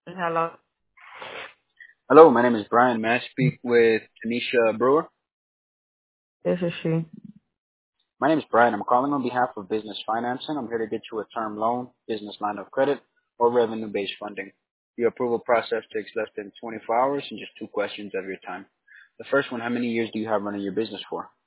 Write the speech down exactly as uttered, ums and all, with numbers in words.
Hello, Hello, my name is Brian. May I speak with Tanisha Brewer? this is she. My name is Brian. I'm calling on behalf of Business Financing. I'm here to get you a term loan, business line of credit, or revenue-based funding. The approval process takes less than twenty-four hours and just two questions of your time. The first one, how many years do you have running your business for?